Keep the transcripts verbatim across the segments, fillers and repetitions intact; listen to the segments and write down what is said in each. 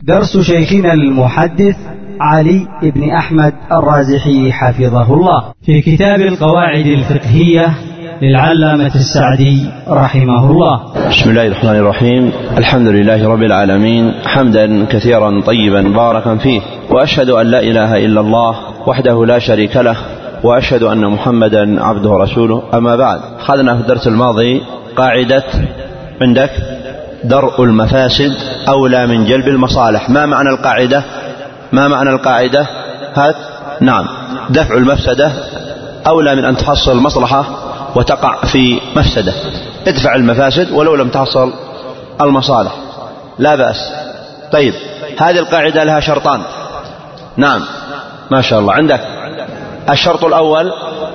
درس شيخنا المحدث علي بن أحمد الرازحي حفظه الله في كتاب القواعد الفقهية للعلامة السعدي رحمه الله. بسم الله الرحمن الرحيم. الحمد لله رب العالمين، حمدا كثيرا طيبا باركا فيه، وأشهد أن لا إله إلا الله وحده لا شريك له، وأشهد أن محمدا عبده ورسوله. أما بعد، أخذنا في الدرس الماضي قاعدة عندك درء المفاسد أولى من جلب المصالح. ما معنى القاعدة؟ ما معنى القاعدة؟ هات. نعم، دفع المفسدة أولى من أن تحصل المصلحة وتقع في مفسدة. ادفع المفاسد ولو لم تحصل المصالح، لا بأس. طيب، هذه القاعدة لها شرطان. نعم، ما شاء الله. عندك الشرط الأول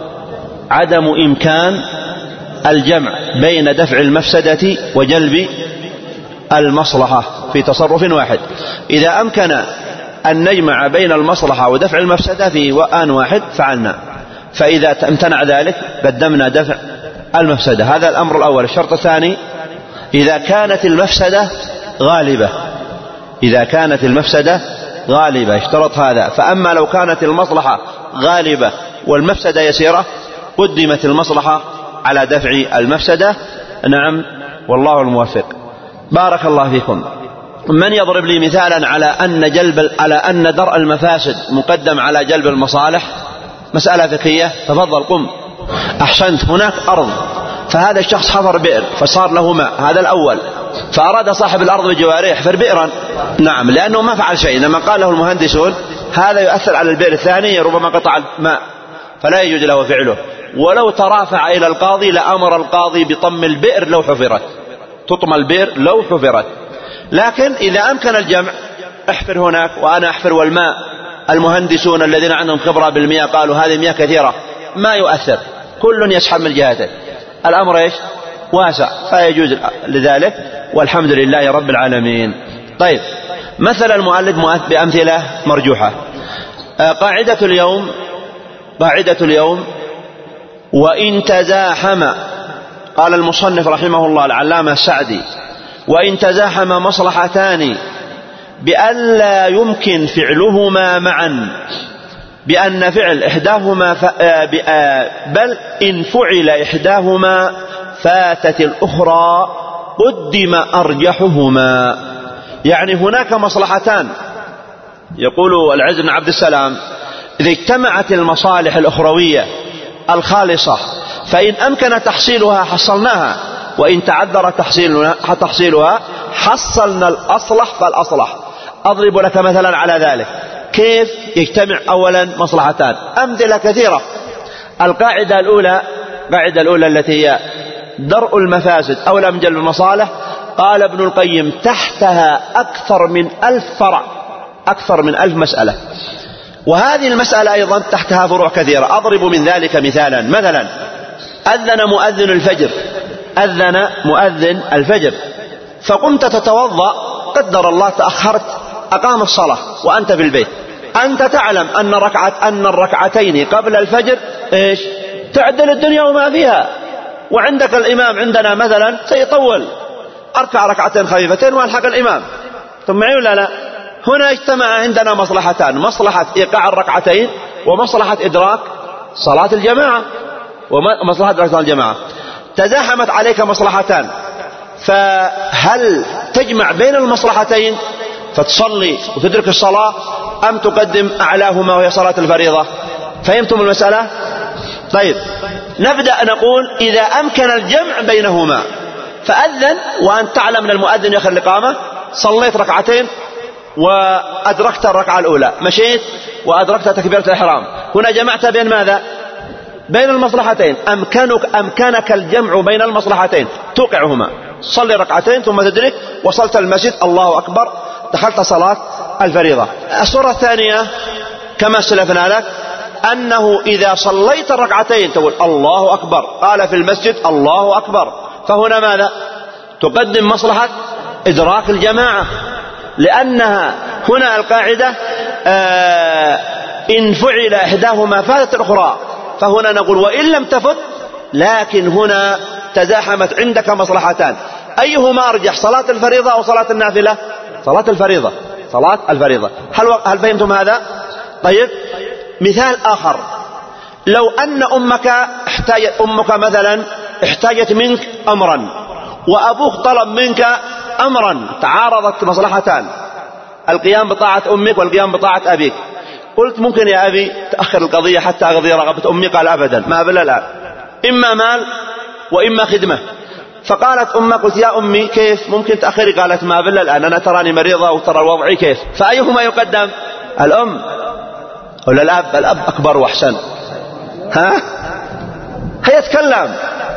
عدم إمكان الجمع بين دفع المفسدة وجلب المصلحة في تصرف واحد. إذا أمكن أن نجمع بين المصلحة ودفع المفسدة في آن واحد فعلنا، فإذا امتنع ذلك قدمنا دفع المفسدة. هذا الأمر الأول. الشرط الثاني إذا كانت المفسدة غالبة، إذا كانت المفسدة غالبة اشترط هذا. فأما لو كانت المصلحة غالبة والمفسدة يسيرة قدمت المصلحة على دفع المفسدة. نعم، والله الموفق. بارك الله فيكم. من يضرب لي مثالا على أن جلب على أن درء المفاسد مقدم على جلب المصالح؟ مسألة فقهية. تفضل، قم. أحسنت. هناك أرض، فهذا الشخص حفر بئر فصار له ماء، هذا الأول، فأراد صاحب الأرض بجواره يحفر بئرا. نعم، لأنه ما فعل شيء. لما قال له المهندسون هذا يؤثر على البئر الثاني، ربما قطع الماء، فلا يجوز له فعله. ولو ترافع إلى القاضي لأمر القاضي بطم البئر لو حفرت، تطم البئر لو حفرت. لكن إذا أمكن الجمع، احفر هناك وأنا أحفر، والماء المهندسون الذين عندهم خبرة بالمياه قالوا هذه مياه كثيرة ما يؤثر، كل يسحب من جهته، الأمر إيش؟ واسع، فيجوز لذلك، والحمد لله رب العالمين. طيب، مثل المؤلف بأمثلة مرجوحة. قاعدة اليوم قاعدة اليوم وإن تزاحم، قال المصنف رحمه الله العلامة السعدي، وإن تزاحم مصلحتان بأن لا يمكن فعلهما معا، بأن فعل إحداهما ف... بل إن فعل إحداهما فاتت الأخرى قدم أرجحهما. يعني هناك مصلحتان، يقول العز بن عبد السلام، إذا اجتمعت المصالح الأخروية الخالصة فإن أمكن تحصيلها حصلناها، وإن تعذر تحصيلها حصلنا الأصلح فالأصلح. أضرب لك مثلا على ذلك. كيف يجتمع أولا مصلحتان؟ أمثلة كثيرة. القاعدة الأولى القاعدة الأولى التي هي درء المفاسد أولى من جلب المصالح، قال ابن القيم تحتها أكثر من ألف فرع، أكثر من ألف مسألة، وهذه المسألة أيضا تحتها فروع كثيرة. أضرب من ذلك مثالا. مثلا أذن مؤذن الفجر، أذن مؤذن الفجر، فقمت تتوضأ، قدر الله تأخرت، أقام الصلاة وأنت في البيت. أنت تعلم أن ركعة أن الركعتين قبل الفجر إيش؟ تعدل الدنيا وما فيها، وعندك الإمام عندنا مثلا سيطول، أركع ركعتين خفيفتين وألحق الإمام. ثم معي ولا لا؟ هنا اجتمع عندنا مصلحتان، مصلحة إيقاع الركعتين ومصلحة إدراك صلاة الجماعة، ومصلحة إدراك صلاة الجماعة. تزاحمت عليك مصلحتان، فهل تجمع بين المصلحتين فتصلي وتدرك الصلاة، أم تقدم أعلاهما وهي صلاة الفريضة؟ فهمتم المسألة؟ طيب، نبدأ نقول إذا أمكن الجمع بينهما، فأذن وأنت تعلم أن المؤذن يأخر الإقامة، صليت ركعتين وأدركت الركعة الأولى، مشيت وأدركت تكبيرة الإحرام، هنا جمعت بين ماذا؟ بين المصلحتين. أمكنك أمكنك الجمع بين المصلحتين، توقعهما، صلي ركعتين ثم تدرك، وصلت المسجد، الله أكبر، دخلت صلاة الفريضة. الصورة الثانية كما سلفنا لك، أنه إذا صليت الركعتين تقول الله أكبر، قال في المسجد الله أكبر، فهنا ماذا؟ تقدم مصلحة إدراك الجماعة، لأنها هنا القاعدة آه إن فعل إحداهما فاتت الأخرى، فهنا نقول وإن لم تفت، لكن هنا تزاحمت عندك مصلحتان، أيهما أرجح، صلاة الفريضة أو صلاة النافلة؟ صلاة الفريضة. صلاة الفريضة. هل, و... هل فهمتم هذا؟ طيب، مثال آخر، لو أن أمك احتاجت أمك مثلا احتاجت منك أمرا، وأبوك طلب منك أمرا، تعارضت مصلحتان، القيام بطاعة أمك والقيام بطاعة أبيك. قلت ممكن يا أبي تأخر القضية حتى أقضي رغبة أمي؟ قال أبدا، ما بل الآن، إما مال وإما خدمة. فقالت أمك، قلت يا أمي كيف ممكن تأخري؟ قالت ما بل الآن، أنا تراني مريضة وترى وضعي كيف. فأيهما يقدم؟ الأم ولا الأب؟ الأب أكبر وأحسن. ها؟ هي تكلم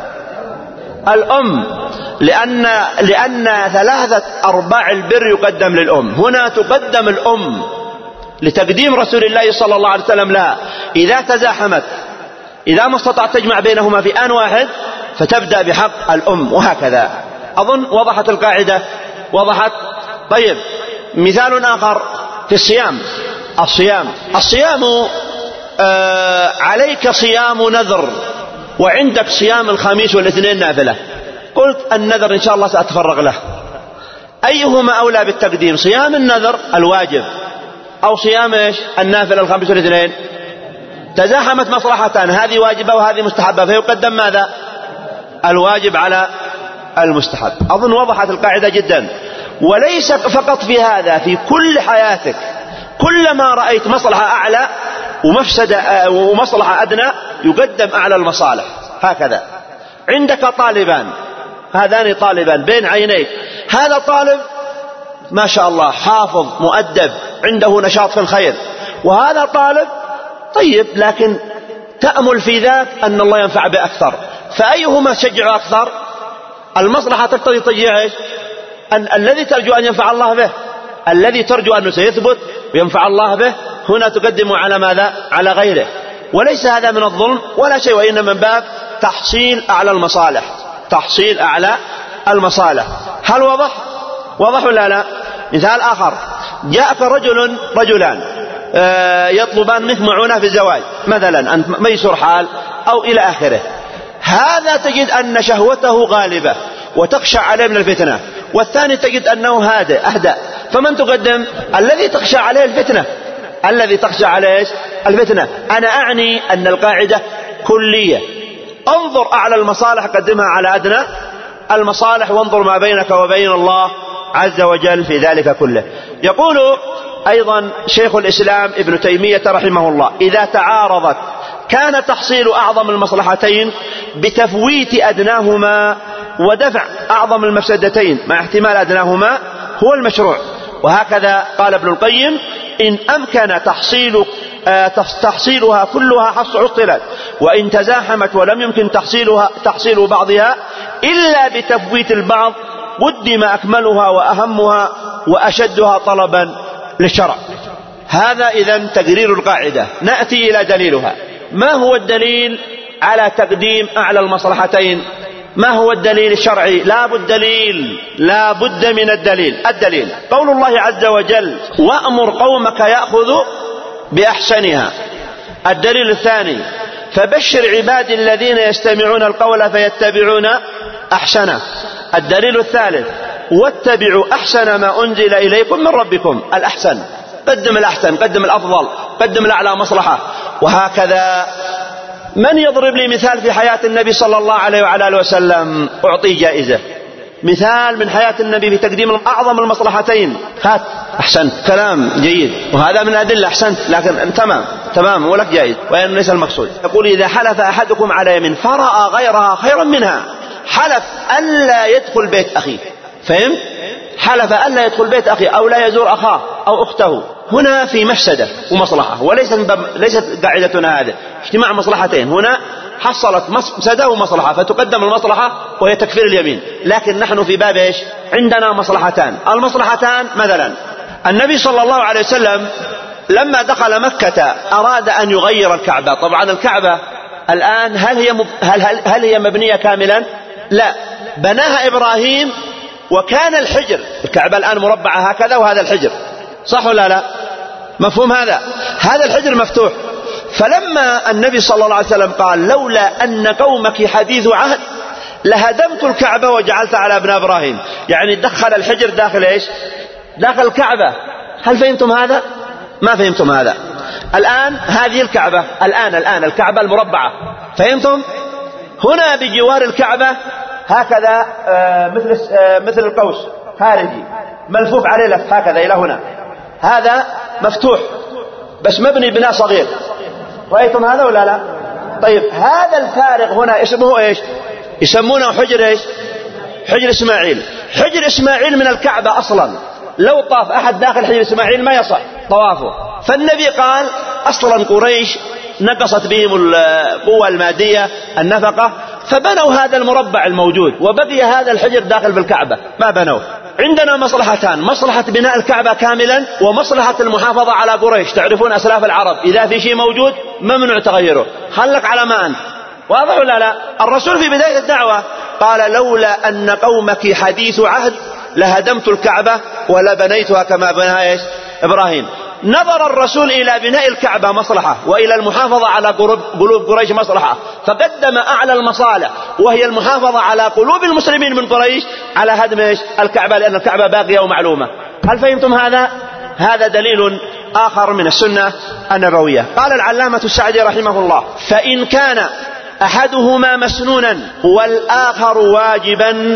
الأم، لأن لأن ثلاثة أرباع البر يقدم للأم. هنا تقدم الأم لتقديم رسول الله صلى الله عليه وسلم لها. إذا تزاحمت، إذا ما استطعت تجمع بينهما في آن واحد، فتبدأ بحق الأم، وهكذا. أظن وضحت القاعدة؟ وضحت؟ طيب، مثال آخر في الصيام. الصيام الصيام آه عليك صيام نذر، وعندك صيام الخميس والاثنين نافلة. قلت النذر إن شاء الله سأتفرغ له، أيهما أولى بالتقديم؟ صيام النذر الواجب أو صيام إيش النافلة الخميس والاثنين؟ تزاحمت مصلحتان، هذه واجبة وهذه مستحبة، فيقدم ماذا؟ الواجب على المستحب. أظن وضحت القاعدة جدا. وليس فقط في هذا، في كل حياتك كلما رأيت مصلحة أعلى ومفسدة ومصلحة أدنى يقدم أعلى المصالح. هكذا عندك طالبان، هذان طالبان بين عينيك، هذا طالب ما شاء الله حافظ مؤدب عنده نشاط في الخير، وهذا طالب طيب لكن تأمل في ذاك أن الله ينفع به أكثر، فأيهما تشجع أكثر؟ المصلحة تقتضي تشجيع ايش؟ أن الذي ترجو أن ينفع الله به، الذي ترجو أنه سيثبت وينفع الله به، هنا تقدم على ماذا؟ على غيره. وليس هذا من الظلم ولا شيء، وإنما من باب تحصيل أعلى المصالح، تحصيل أعلى المصالح. هل وضح؟ وضح ولا لا؟ مثال آخر، جاءك رجل رجلان يطلبان منك معونة في الزواج مثلا، أنت ميسور حال أو إلى آخره. هذا تجد أن شهوته غالبة وتخشى عليه من الفتنة، والثاني تجد أنه هادئ أهدأ، فمن تقدم؟ الذي تخشى عليه الفتنة، الذي تخشى عليه الفتنة. أنا أعني أن القاعدة كلية، انظر أعلى المصالح قدمها على أدنى المصالح، وانظر ما بينك وبين الله عز وجل في ذلك كله. يقول أيضا شيخ الإسلام ابن تيمية رحمه الله: إذا تعارضت كان تحصيل أعظم المصلحتين بتفويت أدناهما ودفع أعظم المفسدتين مع احتمال أدناهما هو المشروع. وهكذا قال ابن القيم: إن أمكن تحصيل تحصيلها كلها حصلت، وإن تزاحمت ولم يمكن تحصيلها تحصيل بعضها إلا بتفويت البعض قدم أكملها وأهمها وأشدها طلبا للشرع. هذا إذن تقرير القاعدة. نأتي إلى دليلها. ما هو الدليل على تقديم أعلى المصلحتين؟ ما هو الدليل الشرعي؟ لا بد دليل، لا بد من الدليل. الدليل قول الله عز وجل: وأمر قومك يأخذوا بأحسنها. الدليل الثاني: فبشر عبادي الذين يستمعون القول فيتبعون أحسنه. الدليل الثالث: واتبعوا أحسن ما أنزل إليكم من ربكم. الأحسن، قدم الأحسن، قدم الأفضل، قدم الأعلى مصلحة. وهكذا. من يضرب لي مثال في حياة النبي صلى الله عليه وعلى آله وسلم أعطيه جائزة؟ مثال من حياة النبي في تقديم أعظم المصلحتين. هات. أحسنت، كلام جيد، وهذا من الأدلة. أحسنت، لكن تمام تمام ولك جائز، وأن ليس المقصود. يقول: إذا حلف أحدكم على يمين فرأى غيرها خيرا منها، حلف ألا يدخل بيت أخيه. فهمت؟ حلف ألا يدخل بيت أخيه أو لا يزور أخاه أو أخته. هنا في مفسدة ومصلحة، وليست ليست قاعدتنا هذه اجتماع مصلحتين. هنا حصلت مفسدة ومصلحة، فتقدم المصلحة وهي تكفير اليمين. لكن نحن في باب إيش؟ عندنا مصلحتان. المصلحتان مثلا النبي صلى الله عليه وسلم لما دخل مكة أراد أن يغير الكعبة. طبعا الكعبة الآن هل هي مب... هل, هل, هل هي مبنية كاملا؟ لا، بناها إبراهيم، وكان الحجر، الكعبة الآن مربعة هكذا، وهذا الحجر، صح ولا لا؟ مفهوم هذا؟ هذا الحجر مفتوح. فلما النبي صلى الله عليه وسلم قال: لولا أن قومك حديث عهد لهدمت الكعبة وجعلت على ابن إبراهيم، يعني دخل الحجر داخل إيش؟ داخل الكعبة. هل فهمتم هذا؟ ما فهمتم هذا. الآن هذه الكعبة، الآن الآن الكعبة المربعة، فهمتم؟ هنا بجوار الكعبة هكذا آه مثل آه مثل القوس خارجي ملفوف عليه لف هكذا إلى هنا، هذا مفتوح بس مبني بناء صغير، رأيتم هذا ولا لا؟ طيب هذا الفارغ هنا اسمه ايش؟ يسمونه حجر ايش؟ حجر إسماعيل. حجر إسماعيل من الكعبة أصلا، لو طاف أحد داخل حجر إسماعيل ما يصح طوافه. فالنبي قال أصلا قريش نقصت بهم القوة المادية النفقة، فبنوا هذا المربع الموجود وبقي هذا الحجر داخل بالكعبة ما بنوه. عندنا مصلحتان، مصلحة بناء الكعبة كاملا ومصلحة المحافظة على قريش. تعرفون أسلاف العرب إذا في شيء موجود ممنوع تغيره، خلك على ما أنت، واضح ولا لا؟ الرسول في بداية الدعوة قال لولا أن قومك حديث عهد لهدمت الكعبة ولبنيتها كما بناها إبراهيم. نظر الرسول إلى بناء الكعبة مصلحة وإلى المحافظة على قلوب قريش مصلحة، فقدم أعلى المصالح وهي المحافظة على قلوب المسلمين من قريش على هدم الكعبة، لأن الكعبة باقية ومعلومة. هل فهمتم هذا؟ هذا دليل آخر من السنة النبوية. قال العلامة السعدي رحمه الله: فإن كان أحدهما مسنونا والآخر واجبا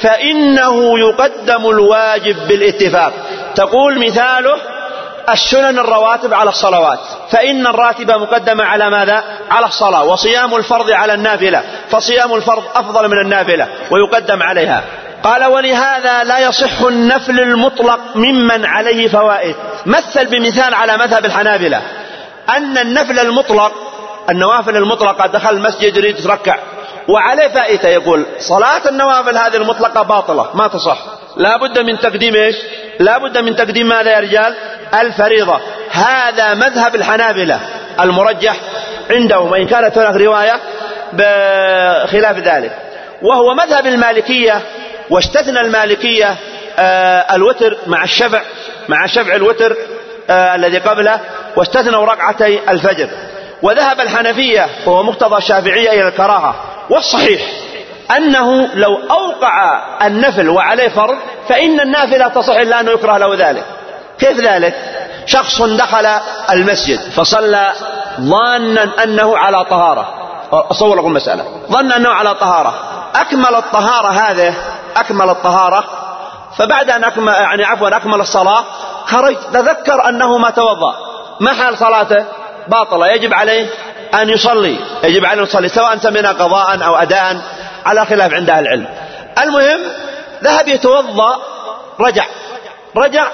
فإنه يقدم الواجب بالاتفاق. تقول مثاله السنن الرواتب على الصلوات، فإن الراتبة مقدمة على ماذا؟ على الصلاة، وصيام الفرض على النافلة، فصيام الفرض أفضل من النافلة ويقدم عليها. قال: ولهذا لا يصح النفل المطلق ممن عليه فوائد. مثل بمثال على مذهب الحنابلة أن النفل المطلق، النوافل المطلقة، دخل المسجد يريد يتركع وعليه فائدة، يقول صلاة النوافل هذه المطلقة باطلة ما تصح، لا بد من تقديم إيش؟ لا بد من تقديم ماذا يا رجال؟ الفريضة. هذا مذهب الحنابلة المرجح عندهم، وإن كانت هناك رواية بخلاف ذلك. وهو مذهب المالكية، واستثنى المالكية آه الوتر مع الشفع، مع شفع الوتر آه الذي قبله، واستثنوا ركعتي الفجر. وذهب الحنفية وهو مقتضى الشافعية إلى الكراهة. والصحيح أنه لو أوقع النفل وعليه فرض فإن النافلة تصح إلا أنه يكره له ذلك. كيف ذلك؟ شخص دخل المسجد فصلى ظانا أنه على طهارة، أصور لكم المسألة، ظن أنه على طهارة، أكمل الطهارة هذه، أكمل الطهارة، فبعد أن أكمل يعني عفوا أكمل الصلاة خرج تذكر أنه ما توضأ، ما حال صلاته؟ باطلة، يجب عليه أن يصلي، يجب عليه أن يصلي سواء سمينا قضاء أو أداء على خلاف عند أهل العلم. المهم ذهب يتوضأ، رجع رجع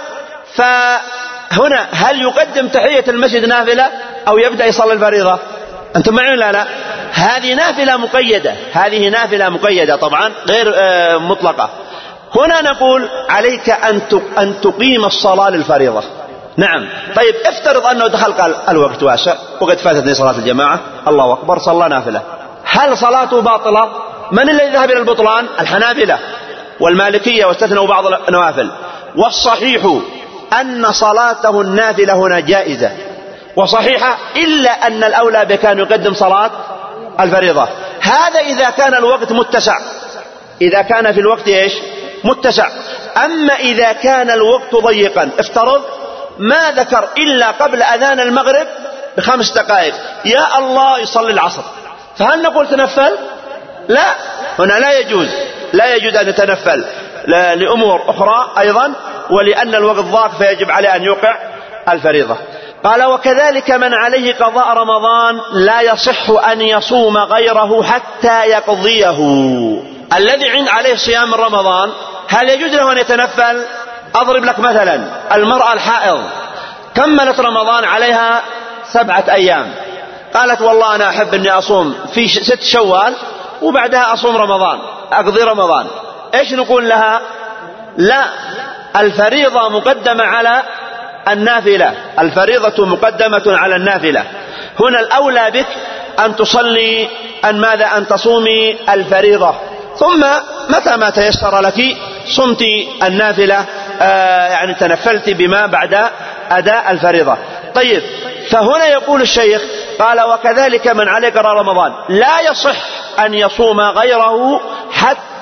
فهنا هل يقدم تحية المسجد نافلة أو يبدأ يصلي الفريضة؟ أنتم معين لا لا؟ هذه نافلة مقيدة، هذه نافلة مقيدة طبعا غير مطلقة. هنا نقول عليك أن تقيم الصلاة للفريضة. نعم. طيب افترض أنه دخل قال الوقت واسع وقد فاتتني صلاة الجماعة، الله أكبر، صلى نافلة، هل صلاته باطلة؟ من الذي ذهب إلى البطلان؟ الحنابلة والمالكية، واستثنوا بعض النوافل. والصحيح أن صلاته النافلة هنا جائزة وصحيحة، إلا أن الأولى بكان يقدم صلاة الفريضة. هذا إذا كان الوقت متسع، إذا كان في الوقت إيش؟ متسع. أما إذا كان الوقت ضيقا، افترض ما ذكر إلا قبل أذان المغرب بخمس دقائق يا الله يصلي العصر، فهل نقول تنفل؟ لا، هنا لا يجوز، لا يجوز أن يتنفل لأمور أخرى أيضا، ولأن الوقت ضاق فيجب عليه أن يوقع الفريضة. قال: وكذلك من عليه قضاء رمضان لا يصح أن يصوم غيره حتى يقضيه. الذي عند عليه صيام رمضان هل يجوز له أن يتنفل؟ أضرب لك مثلا المرأة الحائض كملت رمضان عليها سبعة أيام، قالت والله أنا أحب أني أصوم في ست شوال وبعدها أصوم رمضان، أقضي رمضان، إيش نقول لها؟ لا، الفريضة مقدمة على النافلة، الفريضة مقدمة على النافلة. هنا الأولى بك أن تصلي أن ماذا؟ أن تصومي الفريضة، ثم متى ما تيسر لك صمت النافلة، آه يعني تنفلت بما بعد أداء الفريضة. طيب، فهنا يقول الشيخ قال: وكذلك من عليه قضاء رمضان لا يصح أن يصوم غيره حتى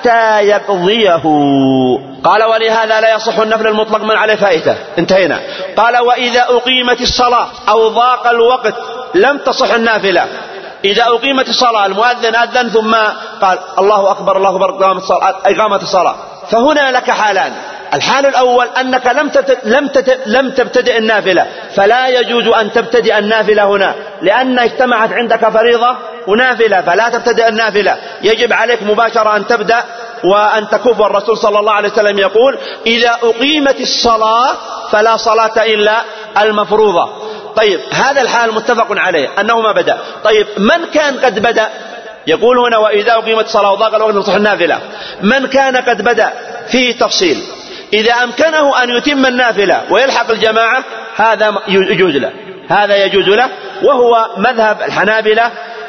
حتى يقضيه. قال ولهذا لا يصح النفل المطلق من عليه فائته. انتهينا. قال وإذا أقيمت الصلاة أو ضاق الوقت لم تصح النافلة. إذا أقيمت الصلاة المؤذن أذن ثم قال الله أكبر الله أكبر إقامة الصلاة، فهنا لك حالان. الحال الأول أنك لم لم لم تبتدئ النافلة، فلا يجوز أن تبتدئ النافلة هنا، لأن اجتمعت عندك فريضة ونافلة، فلا تبتدئ النافلة، يجب عليك مباشرة أن تبدأ وأن تكف. والرسول صلى الله عليه وسلم يقول إذا أقيمت الصلاة فلا صلاة إلا المفروضة. طيب هذا الحال متفق عليه أنه ما بدأ. طيب من كان قد بدأ؟ يقول هنا وإذا أقيمت الصلاة وضاق الوقت تصح النافلة. من كان قد بدأ فيه تفصيل. إذا أمكنه أن يتم النافلة ويلحق الجماعة هذا يجوز له، هذا يجوز له، وهو مذهب الحنابلة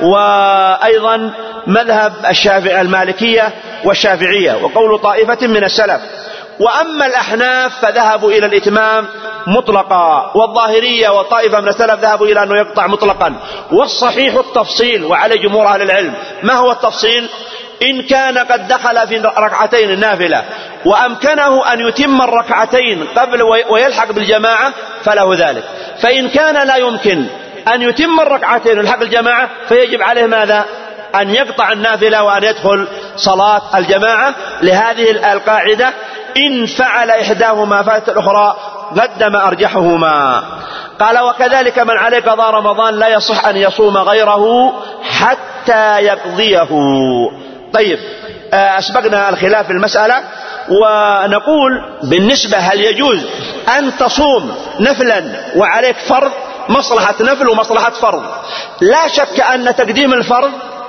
وأيضا مذهب الشافعي المالكية والشافعية وقول طائفة من السلف. وأما الأحناف فذهبوا إلى الإتمام مطلقا، والظاهرية وطائفة من السلف ذهبوا إلى أنه يقطع مطلقا. والصحيح التفصيل، وعلى جمهور أهل العلم. ما هو التفصيل؟ إن كان قد دخل في ركعتين النافلة وأمكنه أن يتم الركعتين قبل ويلحق بالجماعة فله ذلك. فإن كان لا يمكن أن يتم الركعتين ويلحق الجماعة فيجب عليه ماذا؟ أن يقطع النافلة وأن يدخل صلاة الجماعة. لهذه القاعدة إن فعل إحداهما فاتت الأخرى قدم أرجحهما. قال وكذلك من عليه قضاء رمضان لا يصح أن يصوم غيره حتى يقضيه. طيب أسبقنا الخلاف في المسألة، ونقول بالنسبة هل يجوز أن تصوم نفلا وعليك فرض، مصلحة نفل ومصلحة فرض؟ لا شك أن تقديم الفرض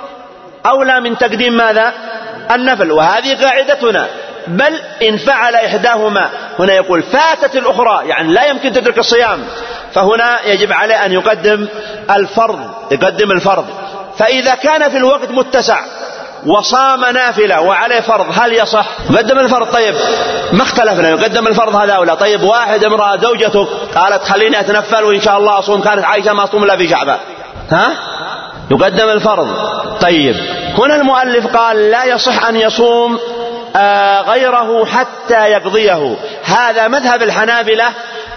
أولى من تقديم ماذا؟ النفل، وهذه قاعدتنا. بل إن فعل إحداهما، هنا يقول فاتت الأخرى، يعني لا يمكن تدرك الصيام، فهنا يجب عليه أن يقدم الفرض، يقدم الفرض. فإذا كان في الوقت متسع وصام نافلة وعليه فرض هل يصح؟ يقدم الفرض. طيب ما اختلفنا يقدم الفرض هذا أولى. طيب واحد امرأة زوجتك قالت خليني أتنفل وإن شاء الله أصوم، كانت عايشة ما أصوم إلا في شعبان، ها؟ يقدم الفرض. طيب هنا المؤلف قال لا يصح أن يصوم آه غيره حتى يقضيه. هذا مذهب الحنابلة،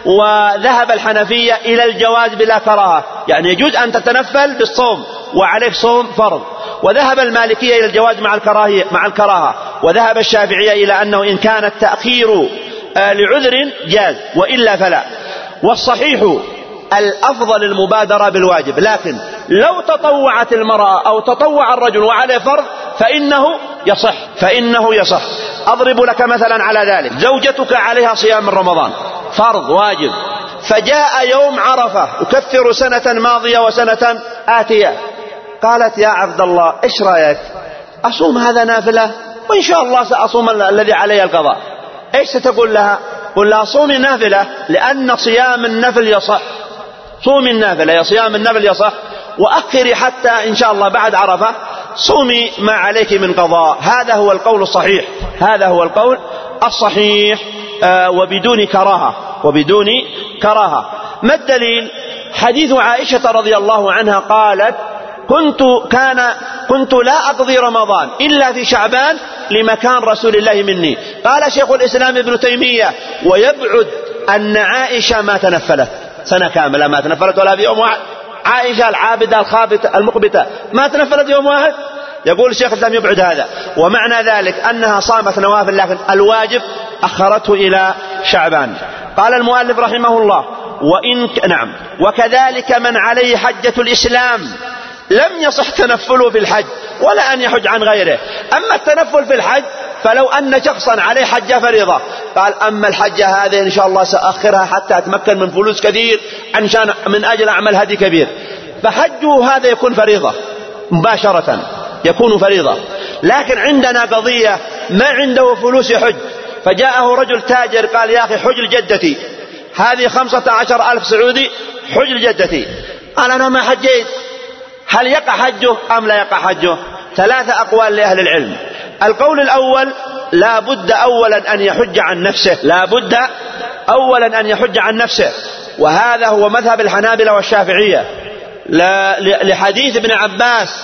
وذهب الحنفية إلى الجواز بلا كراهة، يعني يجوز أن تتنفل بالصوم وعليك صوم فرض. وذهب المالكية إلى الجواز مع الكراهية مع الكراهة. وذهب الشافعية إلى أنه إن كان التأخير آه لعذر جاز، وإلا فلا. والصحيح الأفضل المبادرة بالواجب، لكن لو تطوعت المرأة أو تطوع الرجل وعليه فرض فإنه يصح فإنه يصح. أضرب لك مثلا على ذلك. زوجتك عليها صيام من رمضان فرض واجب، فجاء يوم عرفة يكفر سنة ماضية وسنة آتية، قالت يا عبد الله إيش رأيك أصوم هذا نافلة وإن شاء الله سأصوم الذي علي القضاء؟ إيش ستقول لها؟ قل لها صومي نافلة، لأن صيام النفل يصح. صومي النافلة يا صيام النفل يصح، وأخري حتى إن شاء الله بعد عرفة صومي ما عليك من قضاء. هذا هو القول الصحيح، هذا هو القول الصحيح آه وبدون كراهة وبدون كراهة. ما الدليل؟ حديث عائشة رضي الله عنها قالت كنت كان كنت لا أقضي رمضان إلا في شعبان لمكان رسول الله مني. قال شيخ الإسلام ابن تيمية ويبعد أن عائشة ما تنفلت سنة كاملة، ما تنفلت ولا في يوم واحد. عائشة العابدة الخابتة المقبتة ما تنفلت يوم واحد. يقول الشيخ الإسلام يبعد هذا، ومعنى ذلك أنها صامت نوافل لكن الواجب أخرته إلى شعبان. قال المؤلف رحمه الله وإن نعم وكذلك من عليه حجة الإسلام لم يصح تنفله في الحج ولا أن يحج عن غيره. أما التنفل في الحج فلو أن شخصا عليه حجة فريضة قال أما الحجة هذه إن شاء الله سأخرها حتى أتمكن من فلوس كثير عشان من أجل أعمل هدي كبير، فحجه هذا يكون فريضة مباشرة، يكون فريضة. لكن عندنا قضية ما عنده فلوس يحج، فجاءه رجل تاجر قال يا أخي حج لجدتي هذه خمسة عشر ألف سعودي، حج لجدتي. قال أنا ما حجيت، هل يقع حجه أم لا يقع حجه؟ ثلاثة أقوال لأهل العلم. القول الأول لا بد أولا أن يحج عن نفسه، لا بد أولا أن يحج عن نفسه، وهذا هو مذهب الحنابلة والشافعية لحديث ابن عباس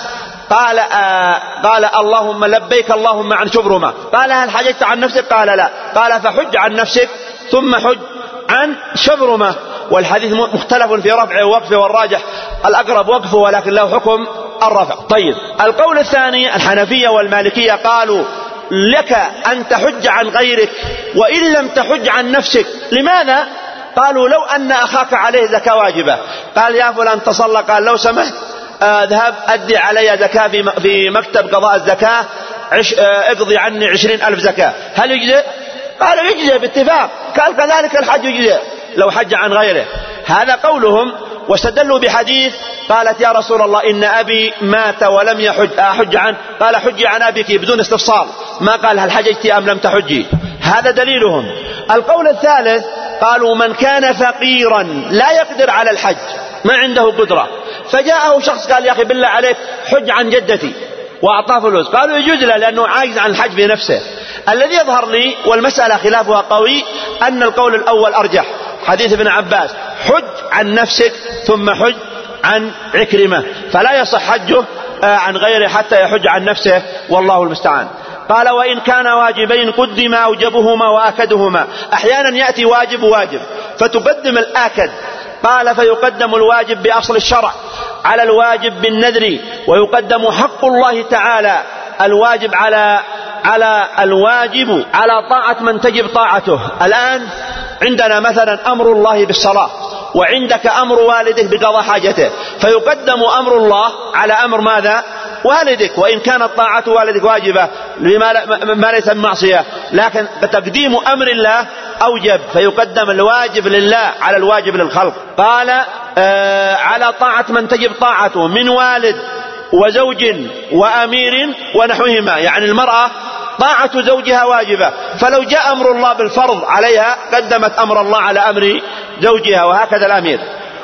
قال آه قال اللهم لبيك اللهم عن شبرمة. قال هل حججت عن نفسك؟ قال لا. قال فحج عن نفسك ثم حج عن شبرمة. والحديث مختلف في رفعه ووقفه، والراجح الأقرب وقفه ولكن له حكم الرفع. طيب، القول الثاني الحنفية والمالكية قالوا لك أن تحج عن غيرك وإن لم تحج عن نفسك. لماذا؟ قالوا لو أن أخاك عليه زكاة واجبة، قال يا فلان تصلى، قال لو سمحت اذهب أدي علي زكاة في مكتب قضاء الزكاة، اقضي عني عشرين ألف زكاة، هل يجزئ؟ قال يجزئ باتفاق. قال كذلك الحج يجزئ لو حج عن غيره. هذا قولهم. واستدلوا بحديث قالت يا رسول الله إن أبي مات ولم يحج أحج عنه، قال حجي عن أبيك بدون استفصال، ما قال هل حججت أم لم تحجي. هذا دليلهم. القول الثالث قالوا من كان فقيرا لا يقدر على الحج، ما عنده قدرة، فجاءه شخص قال يا أخي بالله عليك حج عن جدتي وأعطاه فلوس، قالوا يجوز له لأنه عاجز عن الحج بنفسه. الذي يظهر لي والمسألة خلافها قوي أن القول الأول أرجح، حديث ابن عباس حج عن نفسك ثم حج عن عكرمة، فلا يصح حجه عن غيره حتى يحج عن نفسه، والله المستعان. قال وإن كان واجبين قدم أوجبهما وآكدهما. أحيانا يأتي واجب واجب فتقدم الآكد، قال فيقدم الواجب بأصل الشرع على الواجب بالنذر، ويقدم حق الله تعالى الواجب على على الواجب على طاعة من تجب طاعته. الآن عندنا مثلا أمر الله بالصلاة، وعندك أمر والدك بقضاء حاجته، فيقدم أمر الله على أمر ماذا؟ والدك، وإن كانت طاعة والدك واجبة ما ليس بمعصية، لكن تقديم أمر الله أوجب، فيقدم الواجب لله على الواجب للخلق. قال آه على طاعة من تجب طاعته من والد وزوج وأمير ونحوهما، يعني المرأة طاعة زوجها واجبة، فلو جاء أمر الله بالفرض عليها قدمت أمر الله على أمر زوجها، وهكذا الأمير.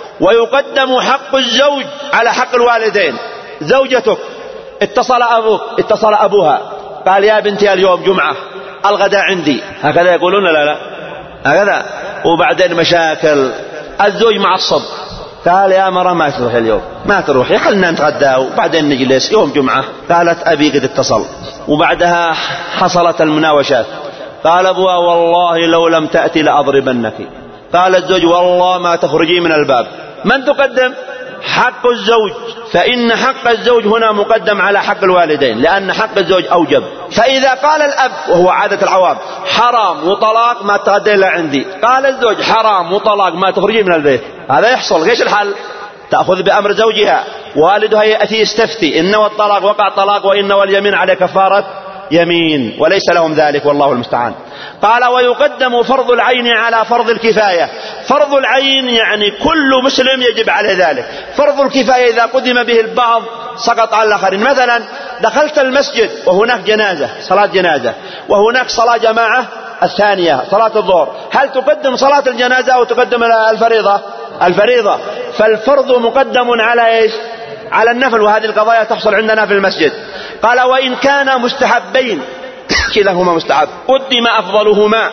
ويقدم حق الزوج على حق الوالدين. زوجتك اتصل أبوك اتصل أبوها قال يا بنتي اليوم جمعة الغداء عندي، هكذا يقولون لا لا هكذا، وبعدين مشاكل، الزوج معصب قال يا مرة ما تروح اليوم، ما تروحي خلنا نتغدى وبعدين نجلس يوم جمعة. قالت أبي قد اتصل، وبعدها حصلت المناوشات، قال أبوها والله لو لم تأتي لأضربنك. قال الزوج والله ما تخرجي من الباب. من تقدم؟ حق الزوج، فإن حق الزوج هنا مقدم على حق الوالدين، لأن حق الزوج أوجب. فإذا قال الأب وهو عادة العوام حرام وطلاق ما تغدي إلا عندي، قال الزوج حرام وطلاق ما تخرجي من البيت، هذا يحصل. ايش الحل؟ تأخذ بأمر زوجها، والدها يأتي يستفتي إن والطلاق وقع طلاق وإن واليمين على كفارة يمين، وليس لهم ذلك والله المستعان. قال ويقدم فرض العين على فرض الكفاية. فرض العين يعني كل مسلم يجب عليه ذلك، فرض الكفاية إذا قدم به البعض سقط على الآخرين. مثلا دخلت المسجد وهناك جنازة صلاة جنازة، وهناك صلاة جماعة الثانية صلاة الظهر، هل تقدم صلاة الجنازة أو تقدم الفريضة؟ الفريضة. فالفرض مقدم على إيش؟ على النفل، وهذه القضايا تحصل عندنا في المسجد. قال وإن كان مستحبين كلاهما مستحب قدم أفضلهما،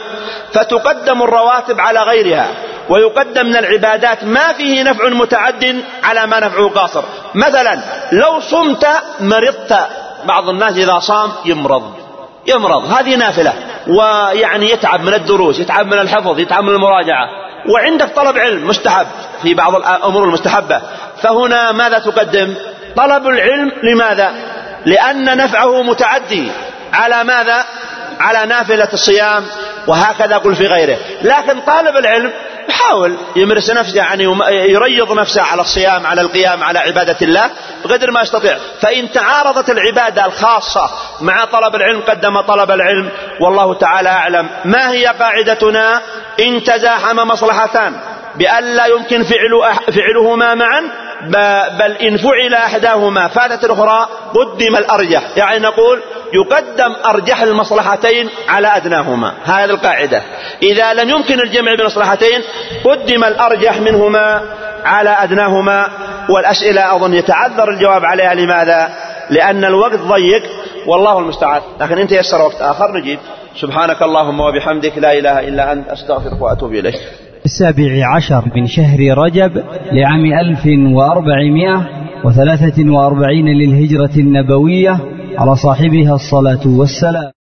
فتقدم الرواتب على غيرها، ويقدم من العبادات ما فيه نفع متعد على ما نفعه قاصر. مثلا لو صمت مرضت، بعض الناس إذا صام يمرض يمرض هذه نافلة، ويعني يتعب من الدروس، يتعب من الحفظ، يتعب من المراجعة، وعندك طلب علم مستحب في بعض الأمور المستحبة، فهنا ماذا تقدم؟ طلب العلم. لماذا؟ لأن نفعه متعدي على ماذا؟ على نافلة الصيام، وهكذا قل في غيره. لكن طالب العلم يحاول يمرس نفسه، يعني يريض نفسه على الصيام، على القيام، على عبادة الله بقدر ما يستطيع. فإن تعارضت العبادة الخاصة مع طلب العلم قدم طلب العلم، والله تعالى أعلم. ما هي قاعدتنا؟ إن تزاحم مصلحتان بأن لا يمكن فعل فعلهما معا، بل إن فعل أحداهما فاتت الأخرى قدم الأرجح، يعني نقول يقدم أرجح المصلحتين على أدناهما. هذه القاعدة. إذا لم يمكن الجمع بين المصلحتين قدم الأرجح منهما على أدناهما. والأسئلة أظن يتعذر الجواب عليها. لماذا؟ لأن الوقت ضيق والله المستعان، لكن أنت يسر وقت آخر نجيب. سبحانك اللهم وبحمدك لا إله إلا أنت أستغفرك وأتوب إليك. السابع عشر من شهر رجب لعام ألف وأربعمائة وثلاثة وأربعين للهجرة النبوية على صاحبها الصلاة والسلام.